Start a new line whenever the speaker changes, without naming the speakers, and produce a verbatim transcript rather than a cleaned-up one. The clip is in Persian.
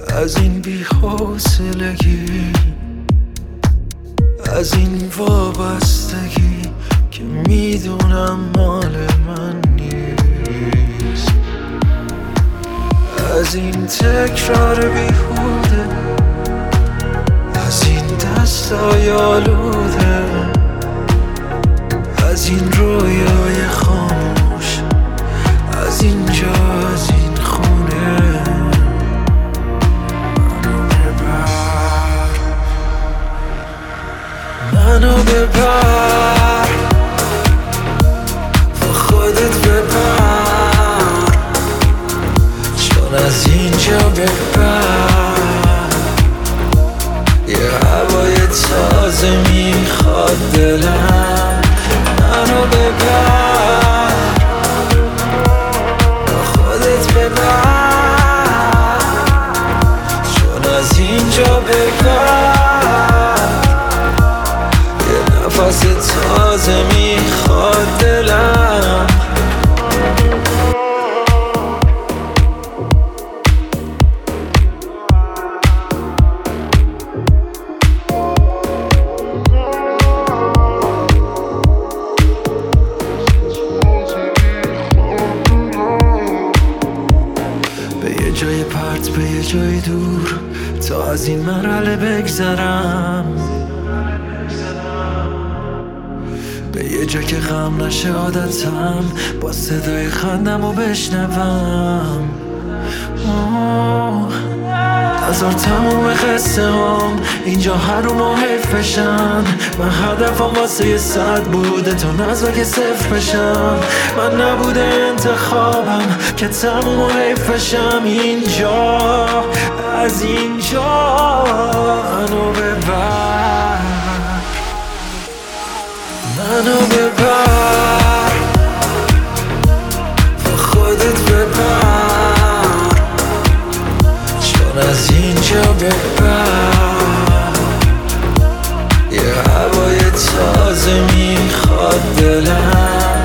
از این بی‌حوصلگی، از این وابستگی که میدونم مال من نیست، از این تکرار بیهوده، از این دستای آلوده، از این رویای خاموش، از اینجا، از این خونه. منو ببر، با خودت ببر، چون از اینجا ببر یه هوای تازه میخواد دلم. منو ببر، با خودت ببر، چون از اینجا ببر نفس تازه میخواد دلم. به یه جای پرت، به یه جای دور، تا از این مرحله بگذرم، به یه جا که غم نشه عادتم، با صدای خندم رو بشنوم. نذار تموم قصه هم اینجا حروم و حیف بشن. من هدفم واسه یه صد بوده تا نذار که صفر بشم. من نبوده انتخابم که تموم و حیف بشم. اینجا، از اینجا منو ببر، منو ببر، با خودت ببر، چون از اینجا ببر یه هوای تازه میخواد دلم.